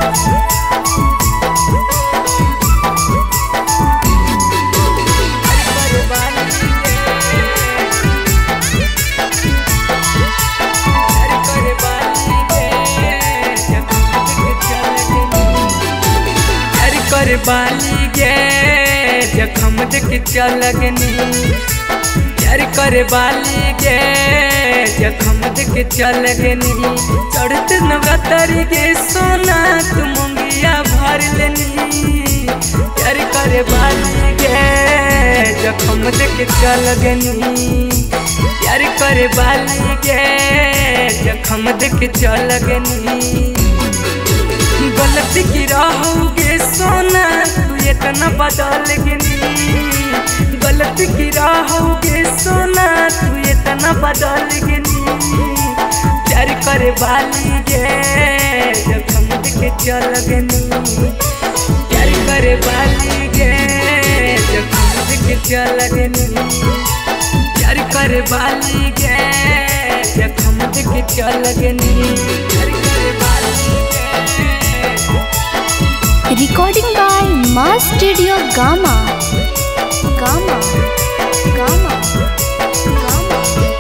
बाली गे जखम देख चलगनी प्यार करे बाली गे जखम देख चलगनी चढ़ते नवरात्रि गे सोना तू मंगिया भर लेनी प्यार करे बाली गे जखम देख चलगनी प्यार करे बाली गे जखम देख चलगनी गलती की रहोगे सोना तू इतना बदल गनी गलती की रहोगे सोना तू इतना बदल गनी प्यार करे बाली गे जखम देख चल गनी प्यार करे बाली गे जखम देख चल गनी प्यार करे बाली गे जखम देख चल गनी प्यार करे बाली Recording by Mass Studio Gamma. Gamma. Gamma. Gamma.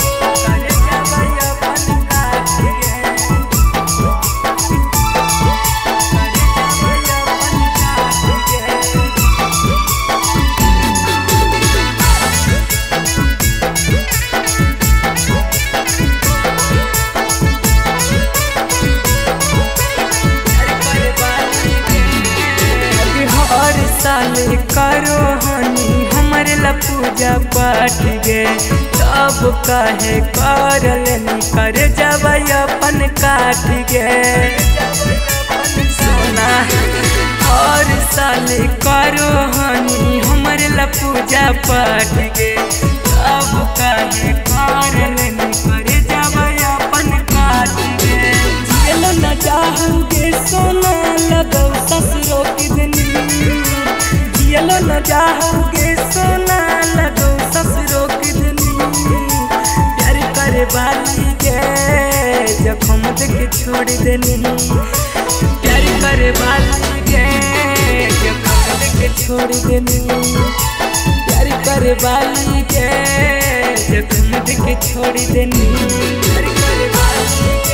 साल करो हनी हमारे ला पूजा पाठ गे तब काहे कर लेनी कर जावा अपन काट गे सोना और साल करो हनी हमारे ला पूजा पाठ गे तब काहे कर लेनी कर जावा अपन काट गे चलो न जाओगे सोना लगो ससुरों की दनी चलो न जाओगे सोना लगो ससुरों की दनी प्यार करे बाली गे जखम देख छोड़ देनी प्यार करे बाली गे जखम देख छोड़ देनी प्यार करे बाली गे जखम देख छोड़ देनी प्यार करे बाली गे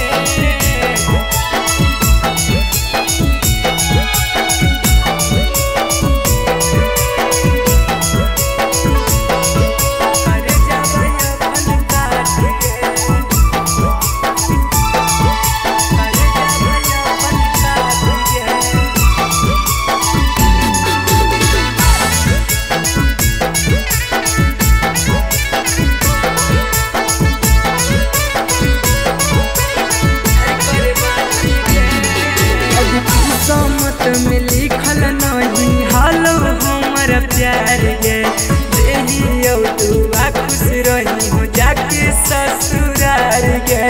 में लिखल नहीं हालो हमर प्यार गे देहियो दुआ खुश रही हो जाके ससुरार गे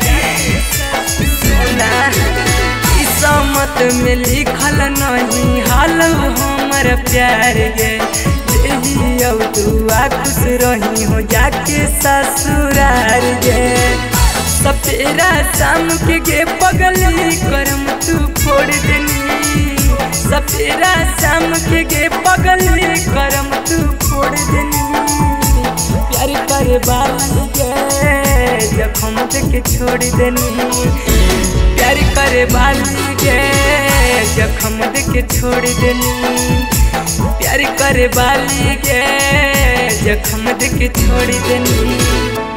किस्मत में लिखल नहीं हालो हमर प्यार गे देहियो दुआ खुश रही हो जाके ससुरार गे सपेरा शाम के गे पगली करम तू फोड़ देनी सपेरा शाम के गे पगली करम तू फोड़ देनी प्यार करे बाली गे जखम देख छोड़ देनी प्यार करे बाली गे जखम देख छोड़ देनी प्यार करे बाली गे जखम देख छोड़ देनी।